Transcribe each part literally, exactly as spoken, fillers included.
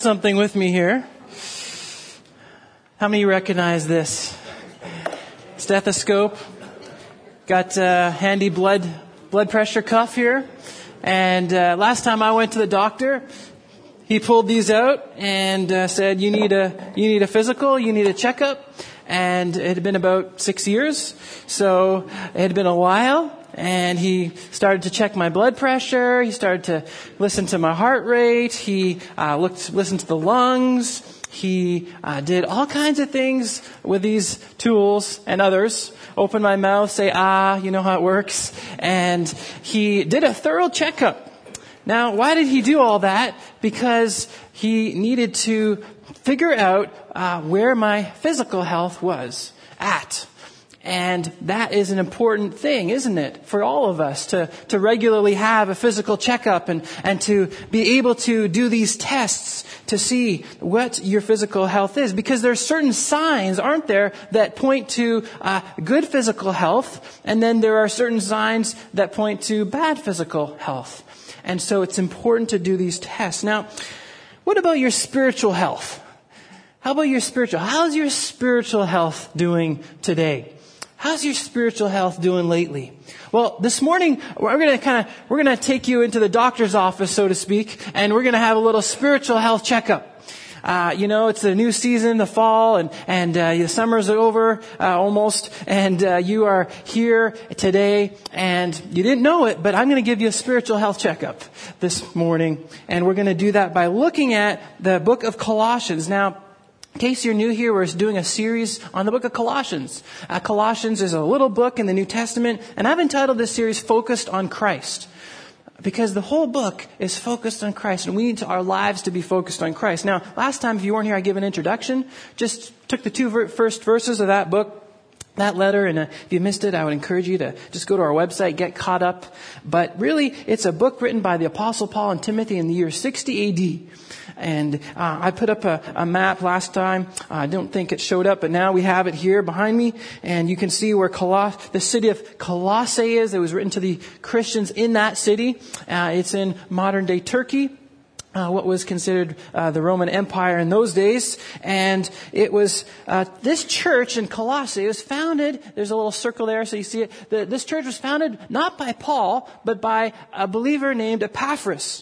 something with me here. How many recognize this? Stethoscope. Got a handy blood blood pressure cuff here. And uh, last time I went to the doctor, he pulled these out and uh, said, "You need a you need a physical, you need a checkup." And it had been about six years, so it had been a while. And he started to check my blood pressure. He started to listen to my heart rate. He uh, looked, listened to the lungs. He uh, did all kinds of things with these tools and others. Open my mouth, say, ah, you know how it works. And he did a thorough checkup. Now, why did he do all that? Because he needed to figure out uh, where my physical health was at. And that is an important thing, isn't it, for all of us to, to regularly have a physical checkup and, and to be able to do these tests to see what your physical health is. Because there are certain signs, aren't there, that point to uh, good physical health, and then there are certain signs that point to bad physical health. And so it's important to do these tests. Now, what about your spiritual health? How about your spiritual? How's your spiritual health doing today? How's your spiritual health doing lately? Well, this morning we're going to kind of we're going to take you into the doctor's office, so to speak, and we're going to have a little spiritual health checkup. Uh, you know, it's a new season, the fall, and and uh, the summer's over uh, almost, and uh, you are here today, and you didn't know it, but I'm going to give you a spiritual health checkup this morning, and we're going to do that by looking at the book of Colossians. Now, in case you're new here, we're doing a series on the book of Colossians. Uh, Colossians is a little book in the New Testament, and I've entitled this series Focused on Christ. Because the whole book is focused on Christ, and we need to, our lives to be focused on Christ. Now, last time, if you weren't here, I gave an introduction. Just took the two ver- first verses of that book, that letter, and uh, if you missed it, I would encourage you to just go to our website, get caught up. But really, it's a book written by the Apostle Paul and Timothy in the year sixty A D. And uh, I put up a, a map last time. Uh, I don't think it showed up, but now we have it here behind me. And you can see where Coloss- the city of Colossae is. It was written to the Christians in that city. Uh, it's in modern-day Turkey. Uh, what was considered uh, the Roman Empire in those days. And it was uh, this church in Colossae. It was founded, there's a little circle there, so you see it. The, this church was founded not by Paul, but by a believer named Epaphras.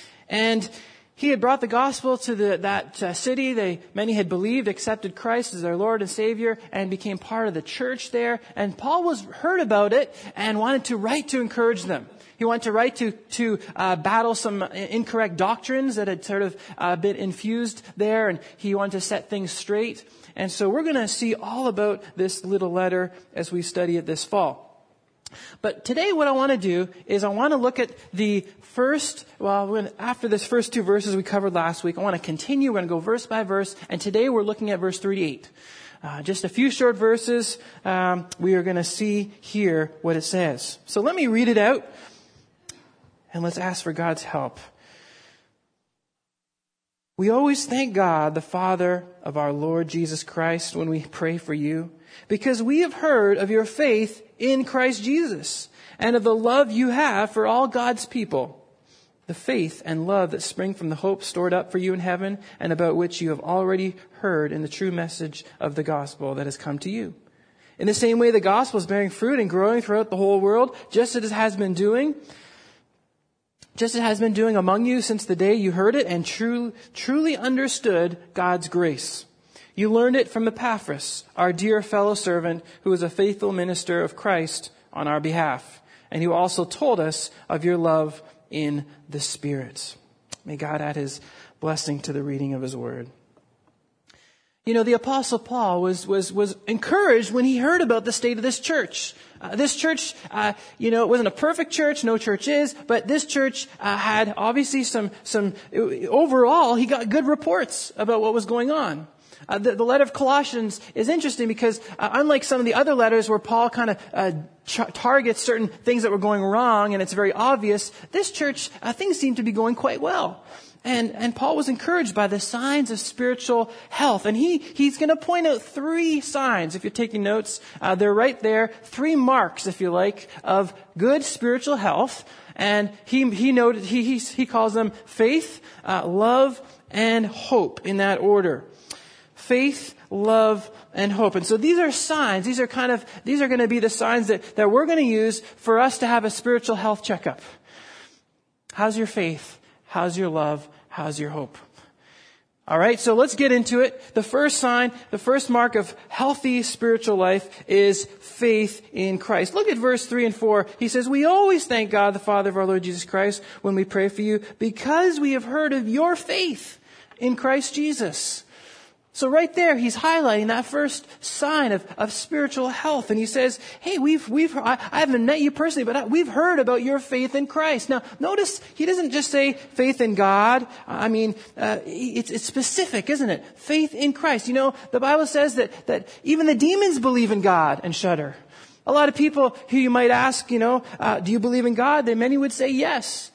And he had brought the gospel to the, that uh, city. They, many had believed, accepted Christ as their Lord and Savior, and became part of the church there. And Paul was heard about it and wanted to write to encourage them. He wanted to write to to uh, battle some incorrect doctrines that had sort of uh, been infused there, and he wanted to set things straight. And so we're going to see all about this little letter as we study it this fall. But today what I want to do is I want to look at the first, well, when, after this first two verses we covered last week, I want to continue. We're going to go verse by verse, and today we're looking at verse thirty-eight. Uh, just a few short verses. Um, we are going to see here what it says. So let me read it out. And let's ask for God's help. We always thank God, the Father of our Lord Jesus Christ, when we pray for you, because we have heard of your faith in Christ Jesus and of the love you have for all God's people, the faith and love that spring from the hope stored up for you in heaven and about which you have already heard in the true message of the gospel that has come to you. In the same way, the gospel is bearing fruit and growing throughout the whole world, just as it has been doing. Just as it has been doing among you since the day you heard it and true, truly understood God's grace. You learned it from Epaphras, our dear fellow servant, who is a faithful minister of Christ on our behalf, and who also told us of your love in the Spirit. May God add his blessing to the reading of his word. You know, the Apostle Paul was was was encouraged when he heard about the state of this church. Uh, this church, uh, you know, it wasn't a perfect church. No church is, but this church uh, had obviously some some. Overall, he got good reports about what was going on. Uh, the, the letter of Colossians is interesting because uh, unlike some of the other letters where Paul kind of uh, ch- targets certain things that were going wrong and it's very obvious, this church uh, things seem to be going quite well. And, and Paul was encouraged by the signs of spiritual health. And he, he's going to point out three signs. If you're taking notes, uh, they're right there. Three marks, if you like, of good spiritual health. And he, he noted, he, he, he calls them faith, uh, love, and hope, in that order. Faith, love, and hope. And so these are signs. These are kind of, these are going to be the signs that, that we're going to use for us to have a spiritual health checkup. How's your faith? How's your love? How's your hope? All right, so let's get into it. The first sign, the first mark of healthy spiritual life is faith in Christ. Look at verse three and four. He says, "We always thank God, the Father of our Lord Jesus Christ, when we pray for you, because we have heard of your faith in Christ Jesus." So right there, he's highlighting that first sign of, of spiritual health. And he says, hey, we've, we've, I, I haven't met you personally, but I, we've heard about your faith in Christ. Now, notice he doesn't just say faith in God. I mean, uh, it's, it's specific, isn't it? Faith in Christ. You know, the Bible says that, that even the demons believe in God and shudder. A lot of people who you might ask, you know, uh, do you believe in God? Then many would say yes.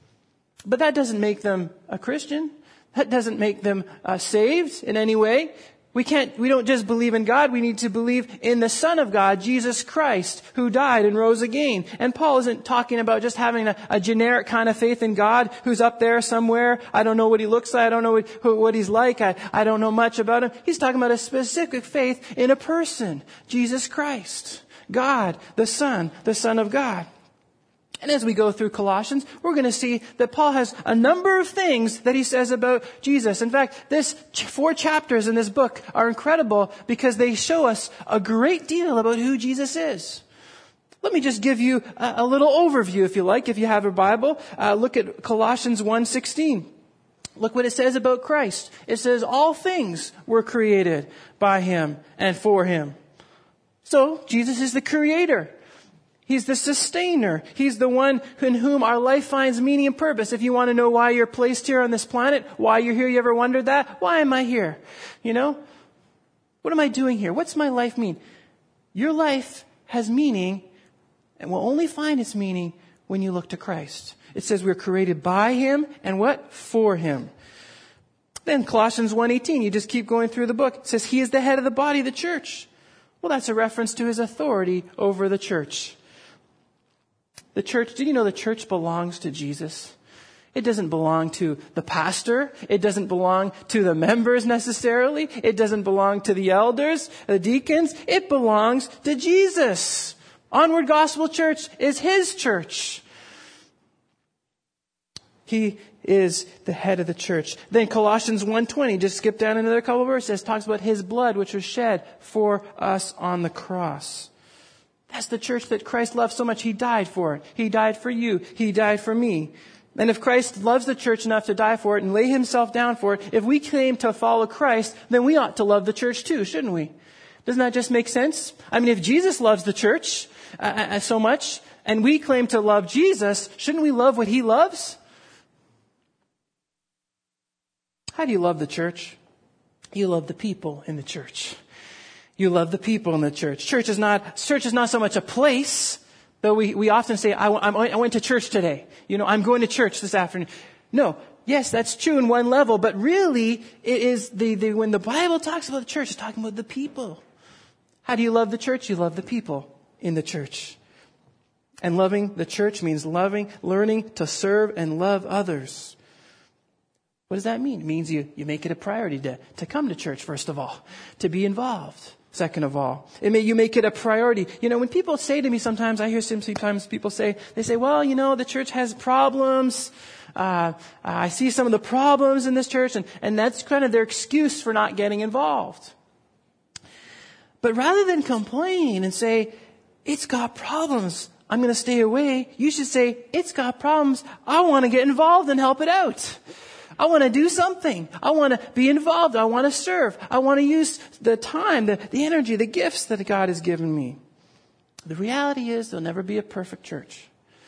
But that doesn't make them a Christian. That doesn't make them uh, saved in any way. We can't, we don't just believe in God. We need to believe in the Son of God, Jesus Christ, who died and rose again. And Paul isn't talking about just having a, a generic kind of faith in God who's up there somewhere. I don't know what he looks like. I don't know what, who, what he's like. I, I don't know much about him. He's talking about a specific faith in a person, Jesus Christ, God, the Son, the Son of God. And as we go through Colossians, we're going to see that Paul has a number of things that he says about Jesus. In fact, this four chapters in this book are incredible because they show us a great deal about who Jesus is. Let me just give you a, a little overview, if you like, if you have a Bible. Uh, look at Colossians one sixteen. Look what it says about Christ. It says, all things were created by him and for him. So, Jesus is the creator. He's the sustainer. He's the one in whom our life finds meaning and purpose. If you want to know why you're placed here on this planet, why you're here, you ever wondered that? Why am I here? You know? What am I doing here? What's my life mean? Your life has meaning and will only find its meaning when you look to Christ. It says we're created by him and what? For him. Then Colossians one eighteen, you just keep going through the book. It says he is the head of the body, the church. Well, that's a reference to his authority over the church. The church, did you know the church belongs to Jesus? It doesn't belong to the pastor. It doesn't belong to the members necessarily. It doesn't belong to the elders, the deacons. It belongs to Jesus. Onward Gospel Church is his church. He is the head of the church. Then Colossians one twenty, just skip down another couple of verses, talks about his blood which was shed for us on the cross. That's the church that Christ loved so much. He died for it. He died for you. He died for me. And if Christ loves the church enough to die for it and lay himself down for it, if we claim to follow Christ, then we ought to love the church too, shouldn't we? Doesn't that just make sense? I mean, if Jesus loves the church uh, so much and we claim to love Jesus, shouldn't we love what he loves? How do you love the church? You love the people in the church. You love the people in the church. Church is not, church is not so much a place, though we, we often say, I, I went to church today. You know, I'm going to church this afternoon. No, yes, that's true in one level, but really it is the, the, when the Bible talks about the church, it's talking about the people. How do you love the church? You love the people in the church. And loving the church means loving, learning to serve and love others. What does that mean? It means you, you make it a priority to, to come to church, first of all, to be involved. Second of all, it may, you make it a priority. You know, when people say to me sometimes, I hear sometimes people say, they say, well, you know, the church has problems. Uh, I see some of the problems in this church, and, and that's kind of their excuse for not getting involved. But rather than complain and say, it's got problems, I'm going to stay away, you should say, it's got problems, I want to get involved and help it out. I want to do something. I want to be involved. I want to serve. I want to use the time, the, the energy, the gifts that God has given me. The reality is there'll never be a perfect church.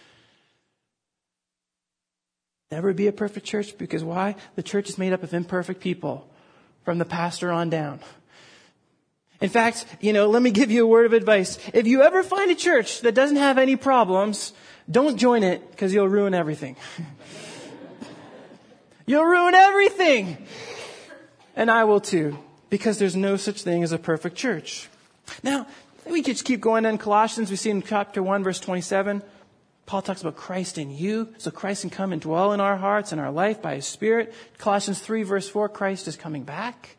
Never be a perfect church because why? The church is made up of imperfect people from the pastor on down. In fact, you know, let me give you a word of advice. If you ever find a church that doesn't have any problems, don't join it because you'll ruin everything. You'll ruin everything. And I will too, because there's no such thing as a perfect church. Now, we just keep going in Colossians. We see in chapter one, verse twenty-seven. Paul talks about Christ in you, so Christ can come and dwell in our hearts and our life by His Spirit. Colossians three, verse four, Christ is coming back.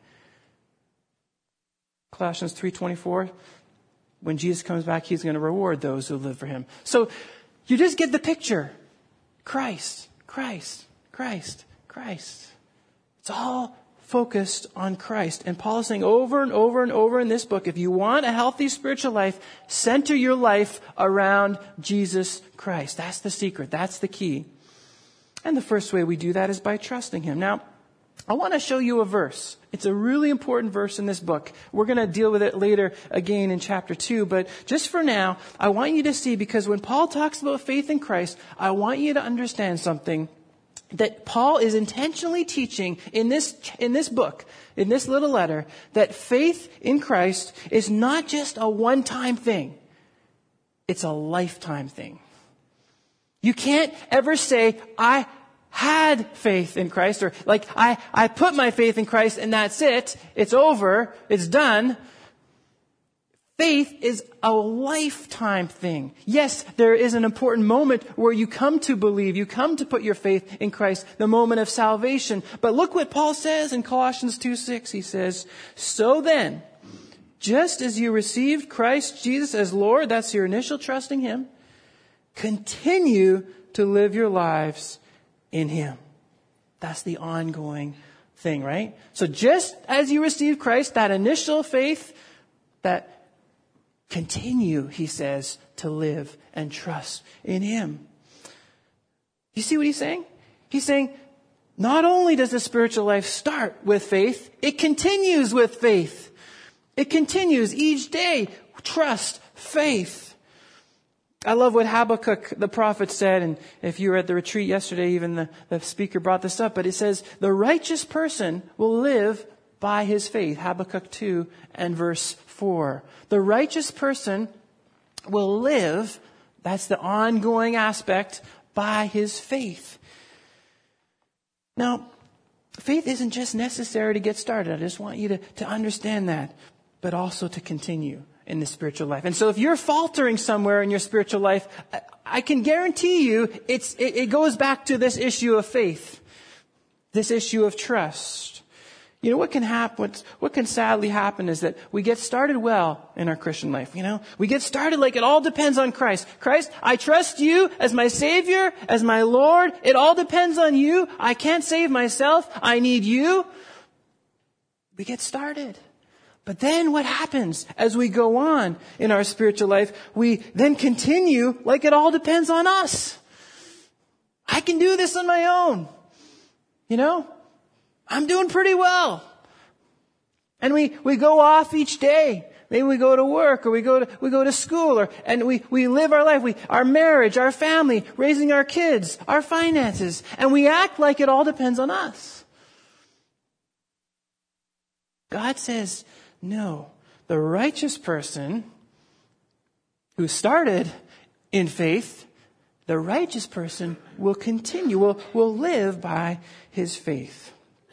Colossians three twenty-four, when Jesus comes back, He's going to reward those who live for Him. So you just get the picture. Christ, Christ, Christ, Christ. It's all focused on Christ. And Paul is saying over and over and over in this book, if you want a healthy spiritual life, center your life around Jesus Christ. That's the secret. That's the key. And the first way we do that is by trusting Him. Now, I want to show you a verse. It's a really important verse in this book. We're going to deal with it later again in chapter two. But just for now, I want you to see, because when Paul talks about faith in Christ, I want you to understand something that Paul is intentionally teaching in this, in this book, in this little letter, that faith in Christ is not just a one-time thing. It's a lifetime thing. You can't ever say, I had faith in Christ, or like, I, I put my faith in Christ and that's it. It's over. It's done. Faith is a lifetime thing. Yes, there is an important moment where you come to believe, you come to put your faith in Christ, the moment of salvation. But look what Paul says in Colossians two six. He says, so then, just as you received Christ Jesus as Lord, that's your initial trusting Him, continue to live your lives in Him. That's the ongoing thing, right? So just as you received Christ, that initial faith, that continue, he says, to live and trust in Him. You see what he's saying? He's saying, not only does the spiritual life start with faith, it continues with faith. It continues each day. Trust, faith. I love what Habakkuk, the prophet, said, and if you were at the retreat yesterday, even the, the speaker brought this up, but it says, the righteous person will live by his faith. Habakkuk two and verse four. The righteous person will live, that's the ongoing aspect, by his faith. Now, faith isn't just necessary to get started. I just want you to, to understand that, but also to continue in the spiritual life. And so if you're faltering somewhere in your spiritual life, I, I can guarantee you it's, it, it goes back to this issue of faith, this issue of trust. You know, what can happen, what, what can sadly happen is that we get started well in our Christian life, you know? We get started like it all depends on Christ. Christ, I trust you as my Savior, as my Lord. It all depends on you. I can't save myself. I need you. We get started. But then what happens as we go on in our spiritual life? We then continue like it all depends on us. I can do this on my own. You know? I'm doing pretty well. And we, we go off each day. Maybe we go to work or we go to, we go to school or, and we, we live our life. We, our marriage, our family, raising our kids, our finances. And we act like it all depends on us. God says, no, the righteous person who started in faith, the righteous person will continue, will, will live by his faith.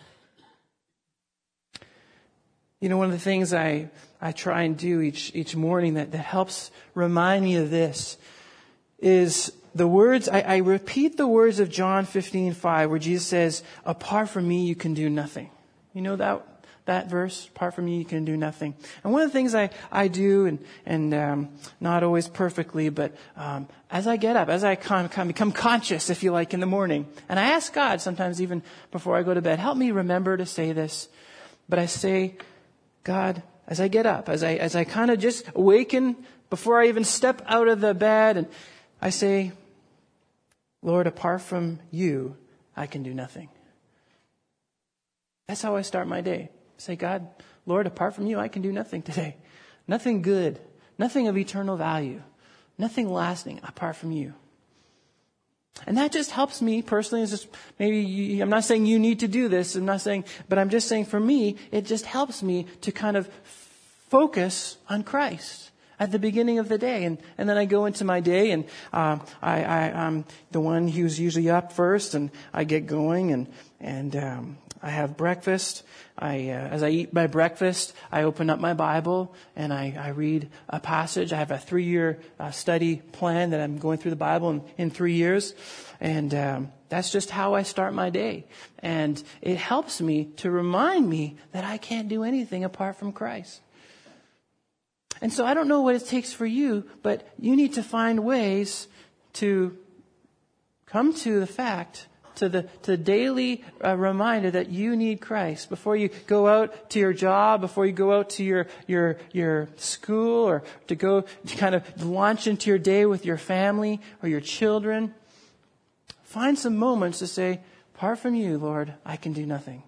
You know, one of the things I, I try and do each, each morning that, that helps remind me of this is the words, I, I repeat the words of John fifteen five, where Jesus says, apart from me, you can do nothing. You know that, that verse? Apart from me, you can do nothing. And one of the things I, I do, and, and, um, not always perfectly, but, um, as I get up, as I con, con, become conscious, if you like, in the morning, and I ask God sometimes even before I go to bed, help me remember to say this. But I say, God, as I get up, as I, as I kind of just awaken before I even step out of the bed, and I say, Lord, apart from you, I can do nothing. That's how I start my day. I say, God, Lord, apart from you, I can do nothing today. Nothing good, nothing of eternal value, nothing lasting apart from you. And that just helps me personally. It's just maybe you, I'm not saying you need to do this. I'm not saying, but I'm just saying for me, it just helps me to kind of focus on Christ at the beginning of the day. And, and then I go into my day, and um, I, I, I'm the one who's usually up first, and I get going, and, and um, I have breakfast. I, uh, as I eat my breakfast, I open up my Bible and I, I read a passage. I have a three-year uh, study plan that I'm going through the Bible in, in three years. And um, that's just how I start my day. And it helps me to remind me that I can't do anything apart from Christ. And so I don't know what it takes for you, but you need to find ways to come to the fact, to the to the daily uh, reminder that you need Christ before you go out to your job, before you go out to your your your school, or to go to kind of launch into your day with your family or your children. Find some moments to say, apart from you, Lord, I can do nothing.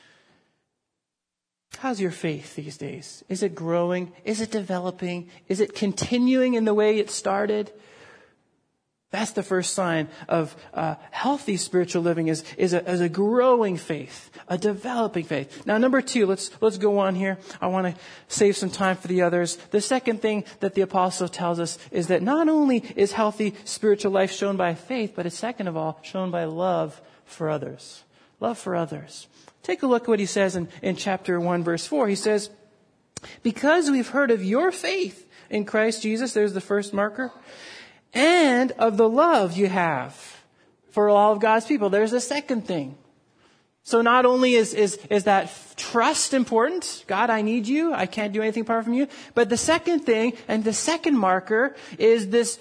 How's your faith these days? Is it growing? Is it developing? Is it continuing in the way it started? That's the first sign of uh, healthy spiritual living is, is, a, is a growing faith, a developing faith. Now, number two, let's, let's go on here. I want to save some time for the others. The second thing that the apostle tells us is that not only is healthy spiritual life shown by faith, but it's second of all shown by love for others. Love for others. Take a look at what he says in, in chapter one, verse four. He says, because we've heard of your faith in Christ Jesus, there's the first marker, and of the love you have for all of God's people. There's the second thing. So not only is, is, is that trust important, God, I need you, I can't do anything apart from you, but the second thing, and the second marker, is this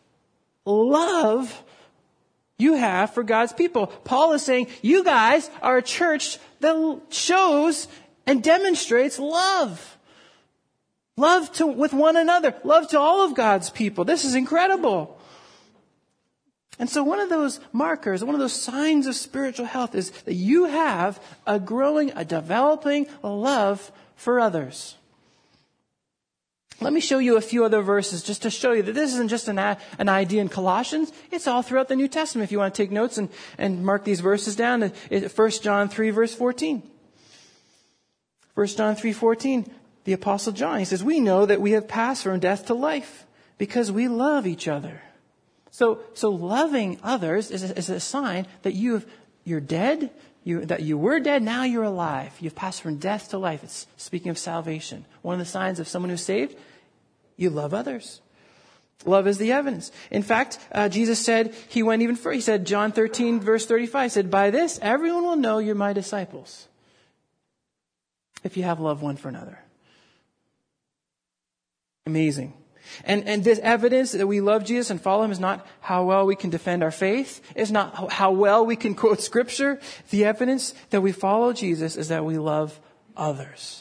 love you have for God's people. Paul is saying, you guys are a church that shows and demonstrates love. Love to, with one another. Love to all of God's people. This is incredible. And so one of those markers, one of those signs of spiritual health is that you have a growing, a developing love for others. Let me show you a few other verses just to show you that this isn't just an, an idea in Colossians. It's all throughout the New Testament. If you want to take notes and, and mark these verses down, First John three, verse fourteen. First John three, fourteen. The Apostle John, he says, we know that we have passed from death to life because we love each other. So, so loving others is a, is a sign that you've, you're dead, you, that you were dead, now you're alive. You've passed from death to life. It's speaking of salvation. One of the signs of someone who's saved, you love others. Love is the evidence. In fact, uh, Jesus said, he went even further. He said, John thirteen, verse thirty-five, he said, by this, everyone will know you're my disciples if you have love one for another. Amazing. And, and this evidence that we love Jesus and follow him is not how well we can defend our faith. It's not how well we can quote scripture. The evidence that we follow Jesus is that we love others.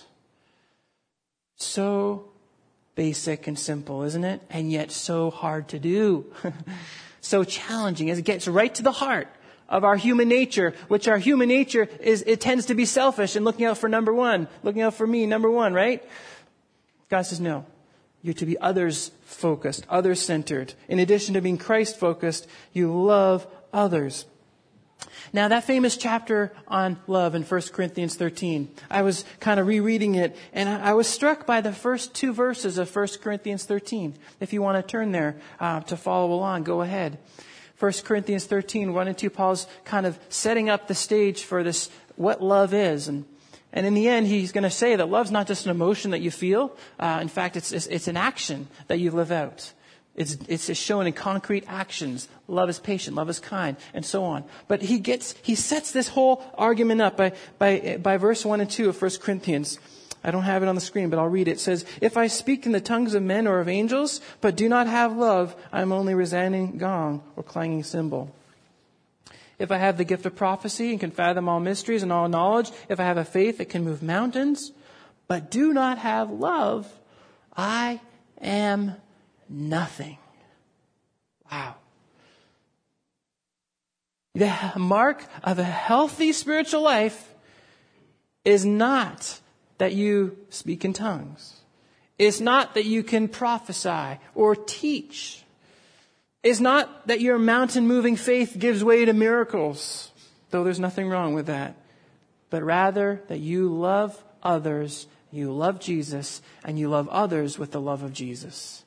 So basic and simple, isn't it? And yet so hard to do. So challenging as it gets right to the heart of our human nature, which our human nature is, it tends to be selfish and looking out for number one, looking out for me, number one, right? God says, no. You're to be others-focused, others-centered. In addition to being Christ-focused, you love others. Now, that famous chapter on love in First Corinthians thirteen, I was kind of rereading it, and I was struck by the first two verses of First Corinthians thirteen. If you want to turn there uh, to follow along, go ahead. First Corinthians thirteen, one and two, Paul's kind of setting up the stage for this, what love is. And And in the end, he's going to say that love's not just an emotion that you feel. Uh, in fact, it's, it's it's an action that you live out. It's it's shown in concrete actions. Love is patient, love is kind, and so on. But he gets he sets this whole argument up by by by verse one and two of First Corinthians. I don't have it on the screen, but I'll read it. It says, "If I speak in the tongues of men or of angels, but do not have love, I am only a resounding gong or clanging cymbal. If I have the gift of prophecy and can fathom all mysteries and all knowledge, if I have a faith that can move mountains, but do not have love, I am nothing." Wow. The mark of a healthy spiritual life is not that you speak in tongues. It's not that you can prophesy or teach. It's not that your mountain-moving faith gives way to miracles, though there's nothing wrong with that. But rather that you love others, you love Jesus, and you love others with the love of Jesus.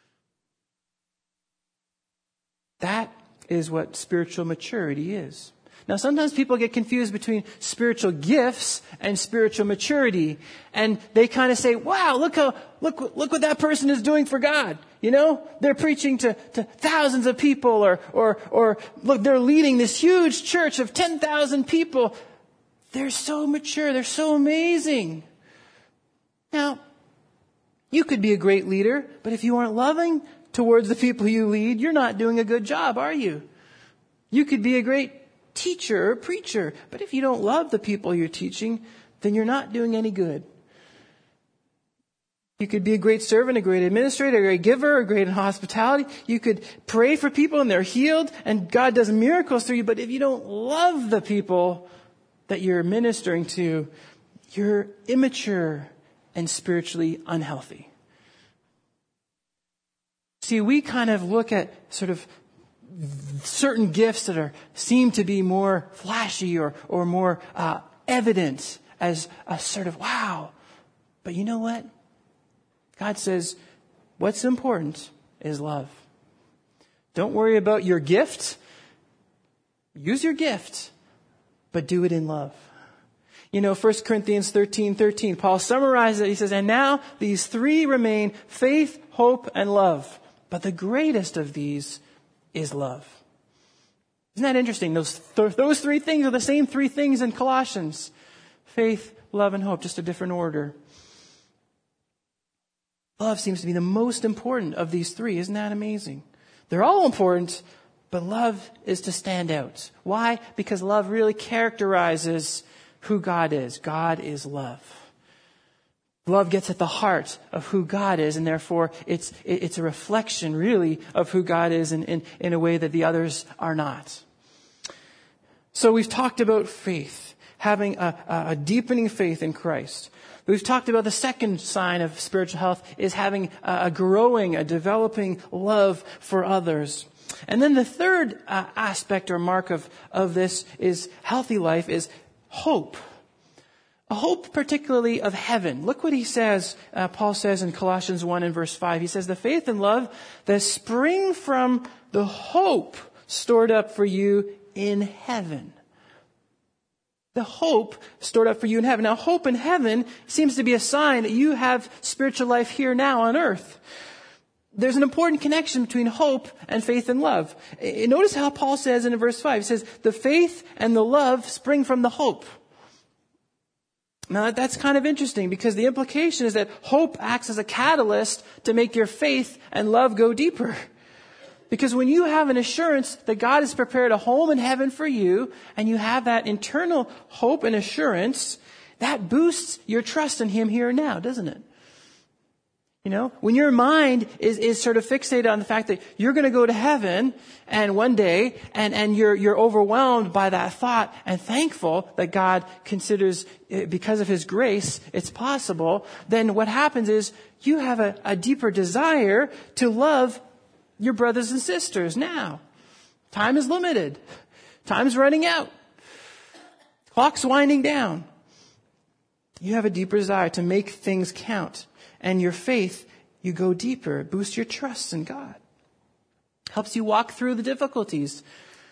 That is what spiritual maturity is. Now, sometimes people get confused between spiritual gifts and spiritual maturity. And they kind of say, wow, look how, look, look what that person is doing for God. You know, they're preaching to, to thousands of people, or, or, or look, they're leading this huge church of ten thousand people. They're so mature. They're so amazing. Now, you could be a great leader, but if you aren't loving towards the people you lead, you're not doing a good job, are you? You could be a great teacher or preacher, but if you don't love the people you're teaching, then you're not doing any good. You could be a great servant, a great administrator, a great giver, a great in hospitality. You could pray for people and they're healed and God does miracles through you, but if you don't love the people that you're ministering to, you're immature and spiritually unhealthy. See, we kind of look at sort of certain gifts that are seem to be more flashy or or more uh, evident as a sort of wow. But you know what? God says what's important is love. Don't worry about your gift. Use your gift, but do it in love. You know, First Corinthians thirteen thirteen, Paul summarizes it. He says, and now these three remain: faith, hope, and love. But the greatest of these is love. Isn't that interesting? Those, th- those three things are the same three things in Colossians. Faith, love, and hope, just a different order. Love seems to be the most important of these three. Isn't that amazing? They're all important, but love is to stand out. Why? Because love really characterizes who God is. God is love. Love gets at the heart of who God is, and therefore it's it's a reflection, really, of who God is in, in, in a way that the others are not. So we've talked about faith, having a, a deepening faith in Christ. We've talked about the second sign of spiritual health is having a growing, a developing love for others. And then the third uh, aspect or mark of, of this is healthy life is hope. A hope particularly of heaven. Look what he says, uh, Paul says in Colossians one and verse five. He says, the faith and love that spring from the hope stored up for you in heaven. The hope stored up for you in heaven. Now, hope in heaven seems to be a sign that you have spiritual life here now on earth. There's an important connection between hope and faith and love. Notice how Paul says in verse five, he says, the faith and the love spring from the hope. Now, that's kind of interesting because the implication is that hope acts as a catalyst to make your faith and love go deeper. Because when you have an assurance that God has prepared a home in heaven for you, and you have that internal hope and assurance, that boosts your trust in Him here and now, doesn't it? You know, when your mind is, is sort of fixated on the fact that you're going to go to heaven and one day, and, and you're, you're overwhelmed by that thought and thankful that God considers, because of His grace, it's possible, then what happens is you have a, a deeper desire to love your brothers and sisters now. Time is limited. Time's running out. Clock's winding down. You have a deeper desire to make things count. And your faith, you go deeper. It boosts your trust in God. Helps you walk through the difficulties.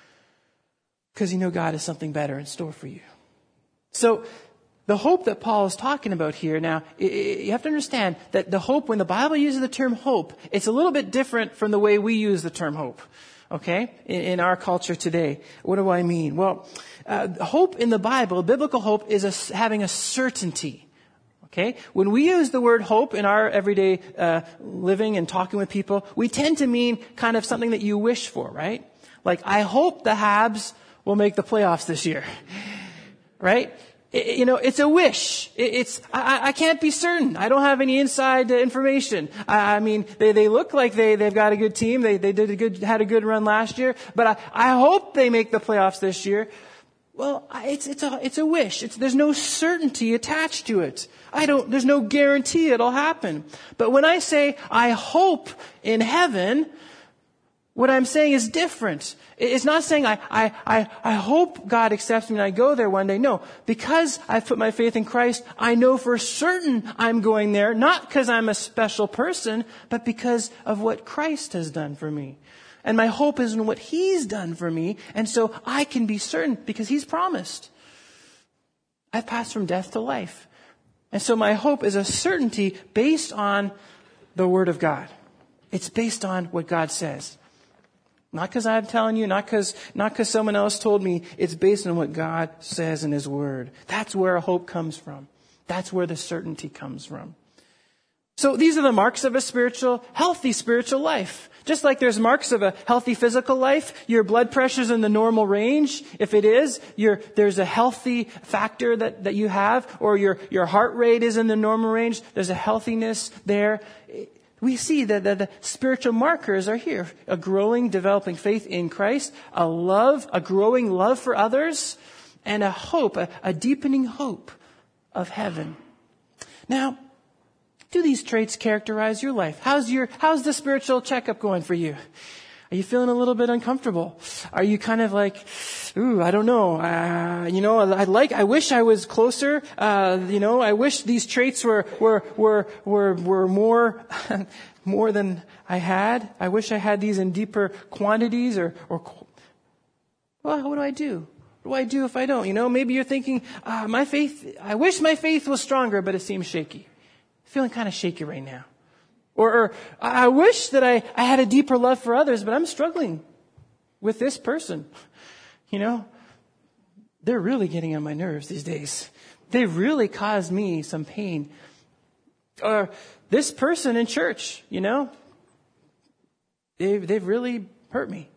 Because you know God has something better in store for you. So, the hope that Paul is talking about here, now, you have to understand that the hope, when the Bible uses the term hope, it's a little bit different from the way we use the term hope. Okay? In, in our culture today. What do I mean? Well, uh, hope in the Bible, biblical hope, is a, having a certainty. Okay? When we use the word hope in our everyday uh, living and talking with people, we tend to mean kind of something that you wish for, right? Like, I hope the Habs will make the playoffs this year. Right? It, you know, it's a wish. It, it's, I, I can't be certain. I don't have any inside uh, information. I, I mean, they, they look like they, they've got a good team. They, they did a good, had a good run last year, but I, I hope they make the playoffs this year. Well, it's, it's a, it's a wish. It's, there's no certainty attached to it. I don't, there's no guarantee it'll happen. But when I say, I hope in heaven, what I'm saying is different. It's not saying I, I, I, I hope God accepts me and I go there one day. No, because I've put my faith in Christ, I know for certain I'm going there, not because I'm a special person, but because of what Christ has done for me. And my hope is in what He's done for me. And so I can be certain because He's promised. I've passed from death to life. And so my hope is a certainty based on the Word of God. It's based on what God says. Not because I'm telling you, not because not because someone else told me. It's based on what God says in His Word. That's where our hope comes from. That's where the certainty comes from. So these are the marks of a spiritual, healthy spiritual life. Just like there's marks of a healthy physical life, your blood pressure's in the normal range. If it is, you're, there's a healthy factor that, that you have, or your, your heart rate is in the normal range. There's a healthiness there. We see that the, the spiritual markers are here. A growing, developing faith in Christ, a love, a growing love for others, and a hope, a, a deepening hope of heaven. Now, do these traits characterize your life? How's your, how's the spiritual checkup going for you? Are you feeling a little bit uncomfortable? Are you kind of like, ooh, I don't know. Uh, you know, I like, I wish I was closer. Uh, you know, I wish these traits were, were, were, were, were more, more than I had. I wish I had these in deeper quantities or, or, well, what do I do? What do I do if I don't? You know, maybe you're thinking, uh, my faith, I wish my faith was stronger, but it seems shaky. Feeling kind of shaky right now. Or, or I wish that I, I had a deeper love for others, but I'm struggling with this person. You know, they're really getting on my nerves these days. They really caused me some pain. Or this person in church, you know, they've, they've really hurt me.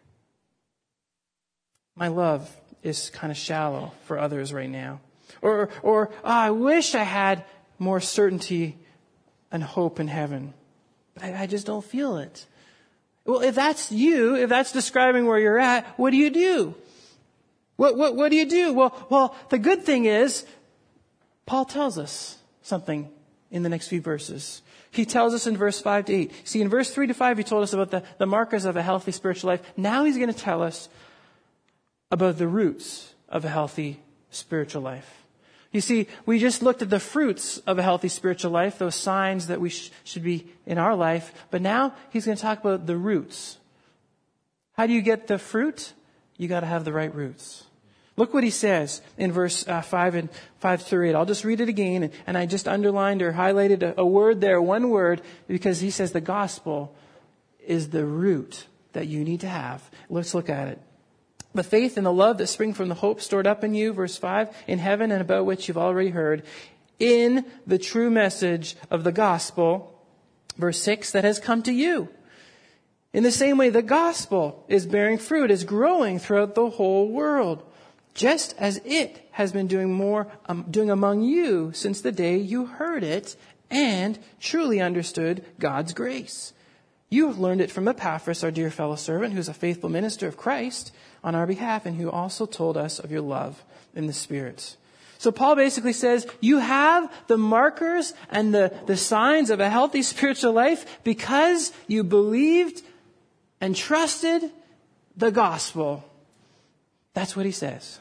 My love is kind of shallow for others right now. Or, or oh, I wish I had more certainty and hope in heaven. But I, I just don't feel it. Well, if that's you, if that's describing where you're at, what do you do? What, what, what do you do? Well, well, the good thing is, Paul tells us something in the next few verses. He tells us in verse five to eight. See, in verse three to five, he told us about the, the markers of a healthy spiritual life. Now he's going to tell us about the roots of a healthy spiritual life. You see, we just looked at the fruits of a healthy spiritual life, those signs that we sh- should be in our life. But now he's going to talk about the roots. How do you get the fruit? You got to have the right roots. Look what he says in verse uh, five and five through eight. I'll just read it again, and, and I just underlined or highlighted a, a word there, one word, because he says the gospel is the root that you need to have. Let's look at it. The faith and the love that spring from the hope stored up in you, verse five, in heaven and about which you've already heard, in the true message of the gospel, verse six, that has come to you. In the same way, the gospel is bearing fruit, is growing throughout the whole world, just as it has been doing more, um, doing among you since the day you heard it and truly understood God's grace. You have learned it from Epaphras, our dear fellow servant, who's a faithful minister of Christ on our behalf, and who also told us of your love in the Spirit. So Paul basically says, you have the markers and the, the signs of a healthy spiritual life because you believed and trusted the gospel. That's what he says.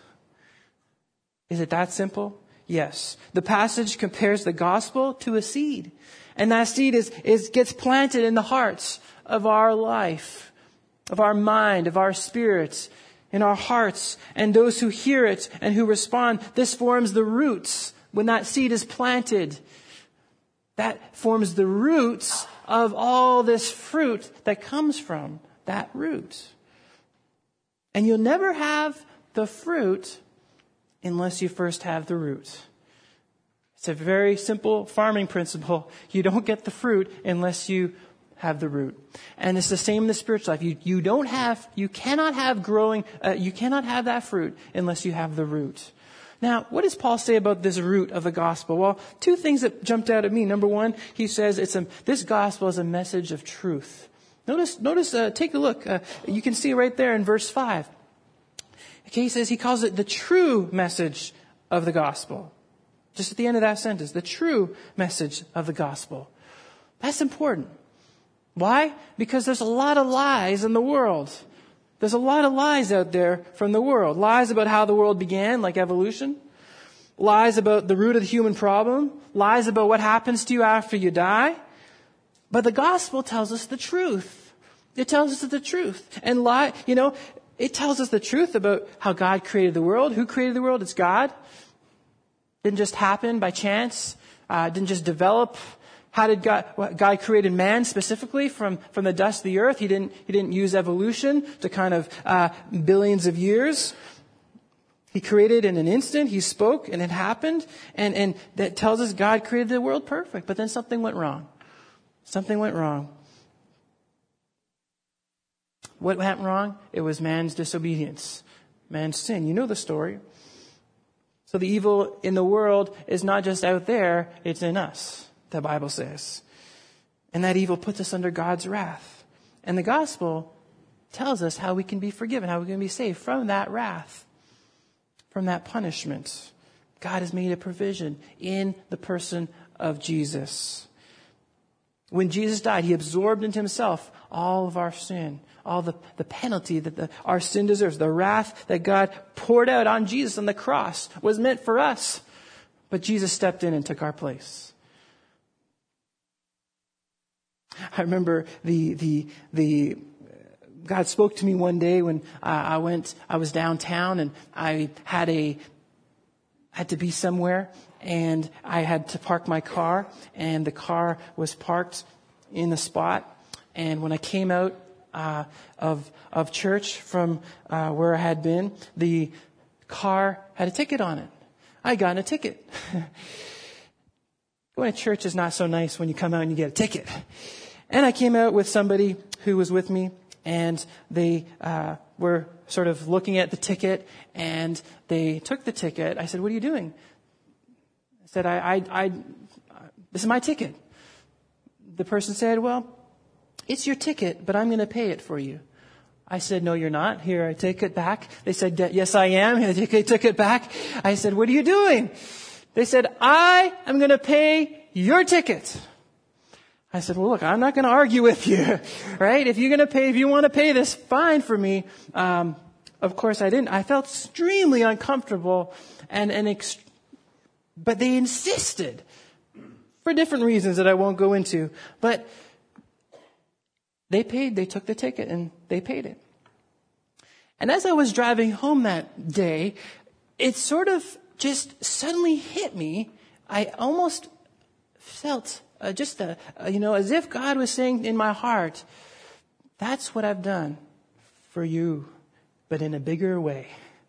Is it that simple? Yes. The passage compares the gospel to a seed. And that seed is, is gets planted in the hearts of our life, of our mind, of our spirits, in our hearts, and those who hear it and who respond. This forms the roots when that seed is planted. That forms the roots of all this fruit that comes from that root. And you'll never have the fruit unless you first have the root. It's a very simple farming principle. You don't get the fruit unless you have the root. And it's the same in the spiritual life. You, you don't have, you cannot have growing, uh, you cannot have that fruit unless you have the root. Now, what does Paul say about this root of the gospel? Well, two things that jumped out at me. Number one, he says it's a, this gospel is a message of truth. Notice, notice, uh, take a look. Uh, you can see right there in verse five. Okay, he says he calls it the true message of the gospel. Just at the end of that sentence, the true message of the gospel. That's important. Why? Because there's a lot of lies in the world. There's a lot of lies out there from the world. Lies about how the world began, like evolution. Lies about the root of the human problem. Lies about what happens to you after you die. But the gospel tells us the truth. It tells us the truth. And lie, you know, it tells us the truth about how God created the world. Who created the world? It's God. Didn't just happen by chance. Uh, didn't just develop. How did God, God created man specifically from, from the dust of the earth? He didn't, he didn't use evolution to kind of, uh, billions of years. He created in an instant. He spoke and it happened. And, and that tells us God created the world perfect. But then something went wrong. Something went wrong. What went wrong? It was man's disobedience. Man's sin. You know the story. So the evil in the world is not just out there, it's in us, the Bible says. And that evil puts us under God's wrath. And the gospel tells us how we can be forgiven, how we can be saved from that wrath, from that punishment. God has made a provision in the person of Jesus. When Jesus died, he absorbed into himself all of our sin, all the, the penalty that the, our sin deserves. The wrath that God poured out on Jesus on the cross was meant for us. But Jesus stepped in and took our place. I remember the, the, the, God spoke to me one day when uh, I went, I was downtown and I had a, had to be somewhere and I had to park my car and the car was parked in the spot. And when I came out uh, of, of church from uh, where I had been, the car had a ticket on it. I got a ticket. Going to church is not so nice when you come out and you get a ticket. And I came out with somebody who was with me. And they uh, were sort of looking at the ticket, and they took the ticket. I said, "What are you doing?" I said, I, I, I, this is my ticket." The person said, "Well, it's your ticket, but I'm going to pay it for you." I said, "No, you're not. Here, I take it back." They said, "Yes, I am." They took it back. I said, "What are you doing?" They said, "I am going to pay your ticket." I said, "Well, look, I'm not going to argue with you, right? If you're going to pay, if you want to pay this, fine for me." Um, of course, I didn't. I felt extremely uncomfortable, and and ex- but they insisted for different reasons that I won't go into. But they paid. They took the ticket and they paid it. And as I was driving home that day, it sort of just suddenly hit me. I almost felt. Uh, just, a, uh, you know, as if God was saying in my heart, that's what I've done for you, but in a bigger way.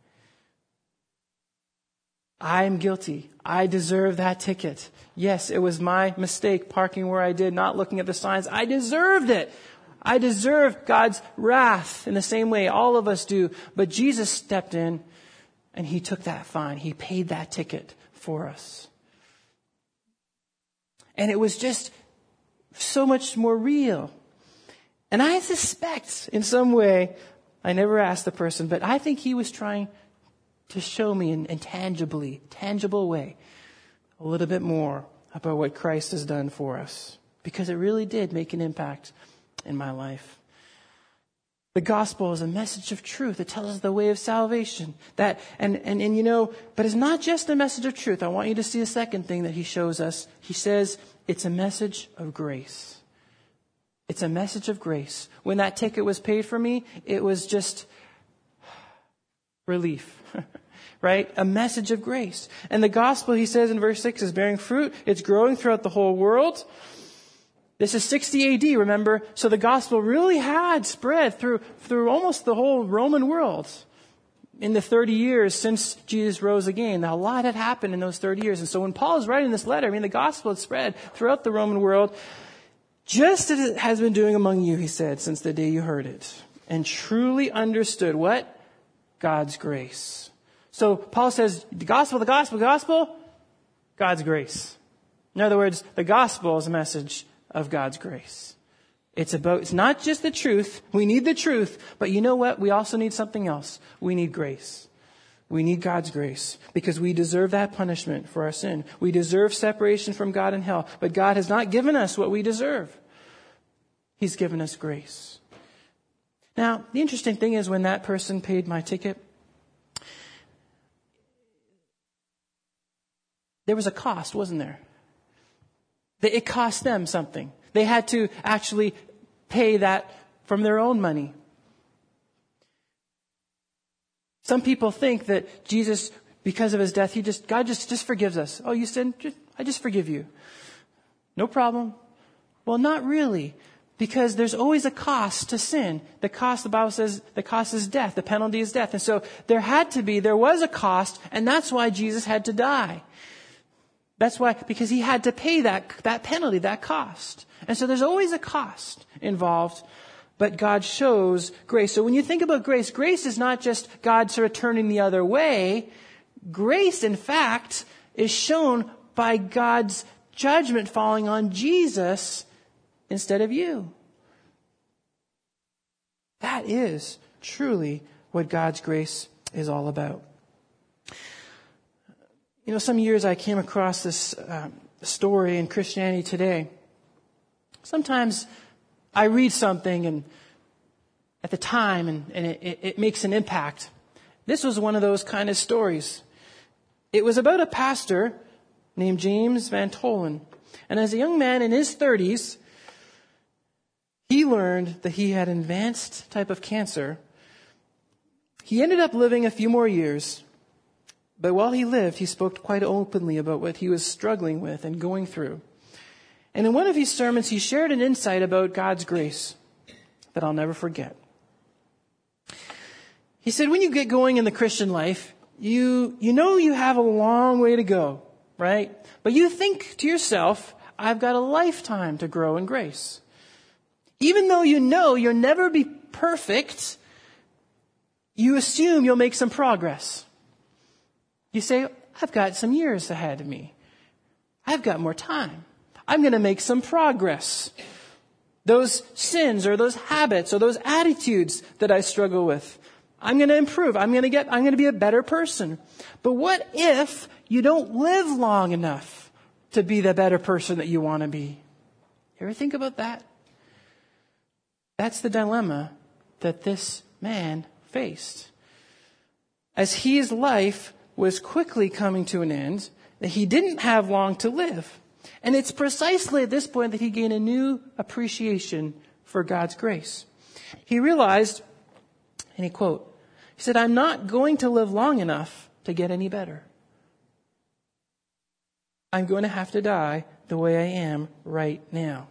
I'm guilty. I deserve that ticket. Yes, it was my mistake parking where I did, not looking at the signs. I deserved it. I deserve God's wrath in the same way all of us do. But Jesus stepped in and he took that fine. He paid that ticket for us. And it was just so much more real. And I suspect in some way, I never asked the person, but I think he was trying to show me in a tangibly, tangible way, a little bit more about what Christ has done for us. Because it really did make an impact in my life. The gospel is a message of truth. It tells us the way of salvation. That and, and, and you know, but it's not just a message of truth. I want you to see a second thing that he shows us. He says it's a message of grace. It's a message of grace. When that ticket was paid for me, it was just relief. Right? A message of grace. And the gospel, he says in verse six, is bearing fruit. It's growing throughout the whole world. This is sixty A D, remember? So the gospel really had spread through through almost the whole Roman world in the thirty years since Jesus rose again. Now, a lot had happened in those thirty years. And so when Paul is writing this letter, I mean, the gospel had spread throughout the Roman world, just as it has been doing among you, he said, since the day you heard it, and truly understood what? God's grace. So Paul says, the gospel, the gospel, the gospel, God's grace. In other words, the gospel is a message of God's grace. It's about, it's not just the truth. We need the truth, but you know what? We also need something else. We need grace. We need God's grace because we deserve that punishment for our sin. We deserve separation from God in hell, but God has not given us what we deserve. He's given us grace. Now, the interesting thing is when that person paid my ticket, there was a cost, wasn't there? It cost them something. They had to actually pay that from their own money. Some people think that Jesus, because of his death, he just, God just, just forgives us. Oh, you sinned? Just, I just forgive you. No problem. Well, not really. Because there's always a cost to sin. The cost, the Bible says, the cost is death. The penalty is death. And so there had to be, there was a cost, and that's why Jesus had to die. That's why, because he had to pay that, that penalty, that cost. And so there's always a cost involved, but God shows grace. So when you think about grace, grace is not just God sort of turning the other way. Grace, in fact, is shown by God's judgment falling on Jesus instead of you. That is truly what God's grace is all about. You know, some years I came across this uh, story in Christianity Today. Sometimes I read something and at the time and, and it, it makes an impact. This was one of those kind of stories. It was about a pastor named James Van Tolen. And as a young man in his thirties, he learned that he had an advanced type of cancer. He ended up living a few more years. But while he lived, he spoke quite openly about what he was struggling with and going through. And in one of his sermons, he shared an insight about God's grace that I'll never forget. He said, when you get going in the Christian life, you, you know you have a long way to go, right? But you think to yourself, I've got a lifetime to grow in grace. Even though you know you'll never be perfect, you assume you'll make some progress. You say, I've got some years ahead of me. I've got more time. I'm going to make some progress. Those sins or those habits or those attitudes that I struggle with, I'm going to improve. I'm going to get, I'm going to be a better person. But what if you don't live long enough to be the better person that you want to be? You ever think about that? That's the dilemma that this man faced. As his life was quickly coming to an end, that he didn't have long to live. And it's precisely at this point that he gained a new appreciation for God's grace. He realized, and he quote, he said, I'm not going to live long enough to get any better. I'm going to have to die the way I am right now.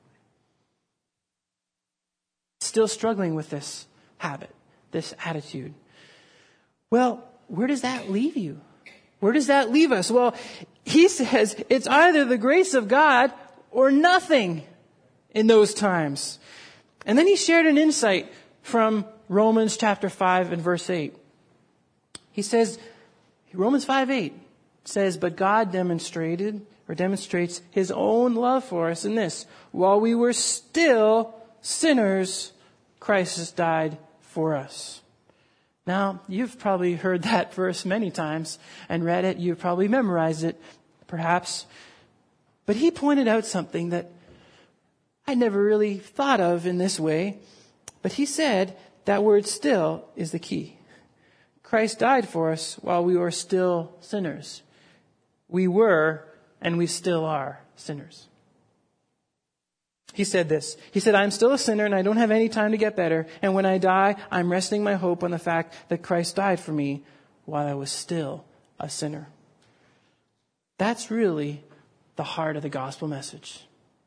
Still struggling with this habit, this attitude. Well, where does that leave you? Where does that leave us? Well, he says it's either the grace of God or nothing in those times. And then he shared an insight from Romans chapter five and verse eight. He says, Romans five eight says, but God demonstrated or demonstrates his own love for us in this. While we were still sinners, Christ has died for us. Now, you've probably heard that verse many times and read it. You've probably memorized it, perhaps. But he pointed out something that I never really thought of in this way. But he said that word still is the key. Christ died for us while we were still sinners. We were, and we still are, sinners. He said this. He said, I'm still a sinner and I don't have any time to get better. And when I die, I'm resting my hope on the fact that Christ died for me while I was still a sinner. That's really the heart of the gospel message.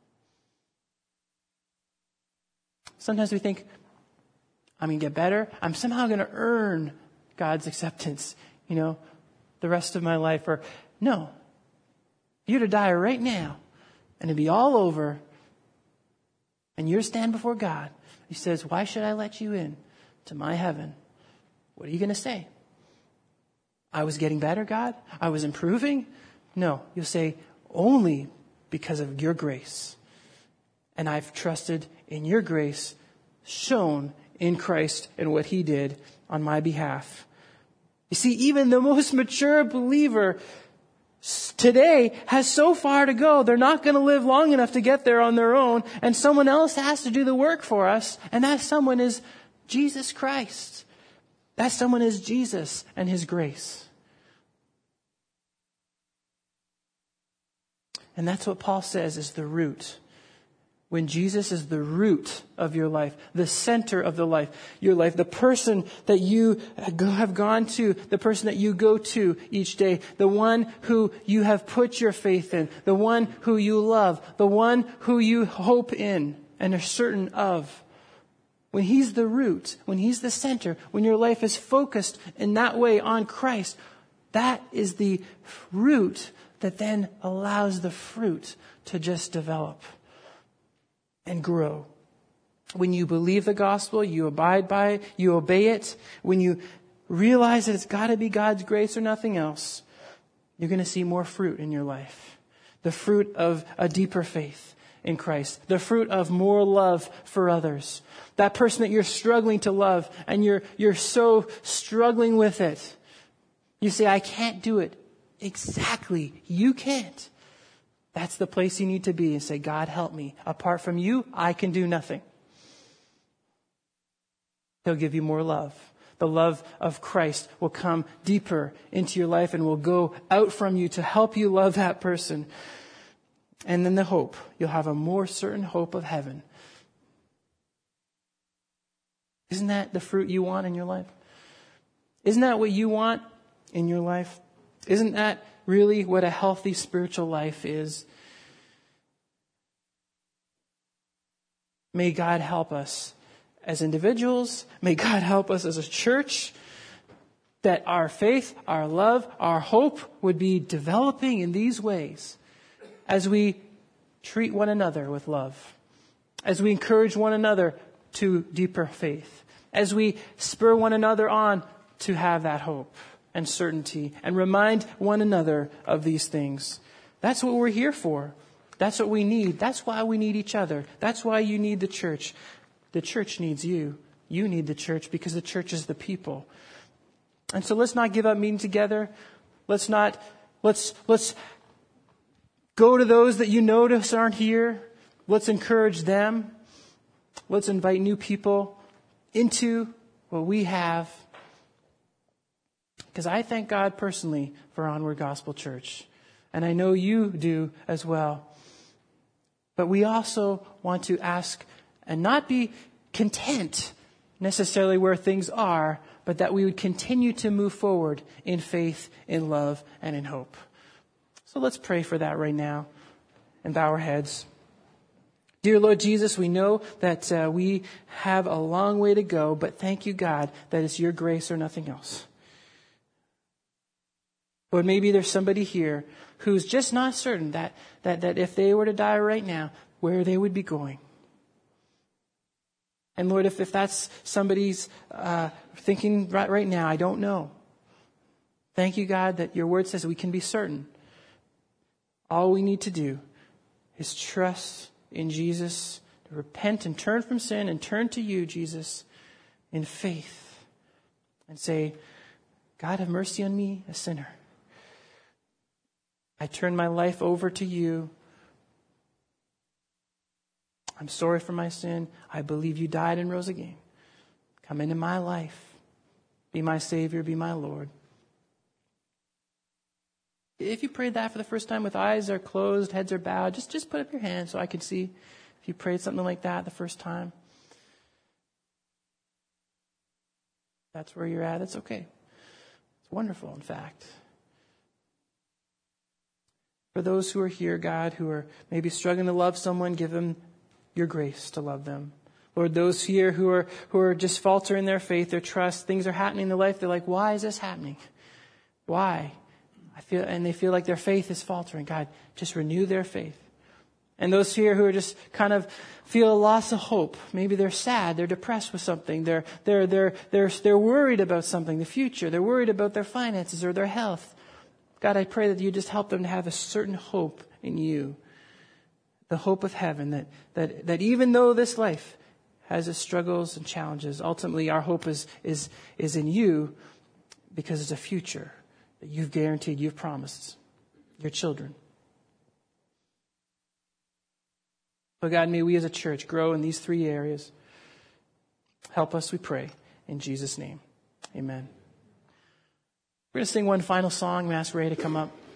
Sometimes we think, I'm going to get better. I'm somehow going to earn God's acceptance, you know, the rest of my life. Or no, you're to die right now and it'll be all over. And you're to stand before God. He says, why should I let you in to my heaven? What are you going to say? I was getting better, God? I was improving? No, you'll say, only because of your grace. And I've trusted in your grace shown in Christ and what he did on my behalf. You see, even the most mature believer today has so far to go. They're not going to live long enough to get there on their own. And someone else has to do the work for us. And that someone is Jesus Christ. That someone is Jesus and his grace. And that's what Paul says is the root. When Jesus is the root of your life, the center of the life, your life, the person that you have gone to, the person that you go to each day, the one who you have put your faith in, the one who you love, the one who you hope in and are certain of. When He's the root, when He's the center, when your life is focused in that way on Christ, that is the root that then allows the fruit to just develop and grow. When you believe the gospel, you abide by it, you obey it. When you realize that it's got to be God's grace or nothing else, you're going to see more fruit in your life. The fruit of a deeper faith in Christ. The fruit of more love for others. That person that you're struggling to love and you're, you're so struggling with it. You say, I can't do it. Exactly. You can't. That's the place you need to be and say, God, help me. Apart from you, I can do nothing. He'll give you more love. The love of Christ will come deeper into your life and will go out from you to help you love that person. And then the hope. You'll have a more certain hope of heaven. Isn't that the fruit you want in your life? Isn't that what you want in your life? Isn't that really what a healthy spiritual life is? May God help us as individuals. May God help us as a church that our faith, our love, our hope would be developing in these ways as we treat one another with love, as we encourage one another to deeper faith, as we spur one another on to have that hope and certainty and remind one another of these things. That's what we're here for. That's what we need. That's why we need each other. That's why you need the church. The church needs you. You need the church because the church is the people. And so let's not give up meeting together. Let's not, let's, let's go to those that you notice aren't here. Let's encourage them. Let's invite new people into what we have. Because I thank God personally for Onward Gospel Church. And I know you do as well. But we also want to ask and not be content necessarily where things are, but that we would continue to move forward in faith, in love, and in hope. So let's pray for that right now and bow our heads. Dear Lord Jesus, we know that uh, we have a long way to go, but thank you, God, that it's your grace or nothing else. Lord, maybe there's somebody here who's just not certain that, that, that if they were to die right now, where they would be going. And Lord, if, if that's somebody's uh, thinking right, right now, I don't know. Thank you, God, that your word says we can be certain. All we need to do is trust in Jesus, to repent and turn from sin and turn to you, Jesus, in faith. And say, God, have mercy on me, a sinner. I turn my life over to you. I'm sorry for my sin. I believe you died and rose again. Come into my life. Be my Savior. Be my Lord. If you prayed that for the first time with eyes are closed, heads are bowed, just, just put up your hand so I can see if you prayed something like that the first time. That's where you're at. That's okay. It's wonderful, in fact. For those who are here, God, who are maybe struggling to love someone, give them your grace to love them. Lord, those here who are who are just faltering their faith, their trust, things are happening in their life. They're like, why is this happening? Why? I feel, and they feel like their faith is faltering. God, just renew their faith. And those here who are just kind of feel a loss of hope. Maybe they're sad. They're depressed with something. They're they're they're they're they're worried about something, the future. They're worried about their finances or their health. God, I pray that you just help them to have a certain hope in you. The hope of heaven, that, that, that even though this life has its struggles and challenges, ultimately our hope is, is, is in you because it's a future that you've guaranteed, you've promised your children. So God, may we as a church grow in these three areas. Help us, we pray, in Jesus' name. Amen. We're going to sing one final song and ask Ray to come up.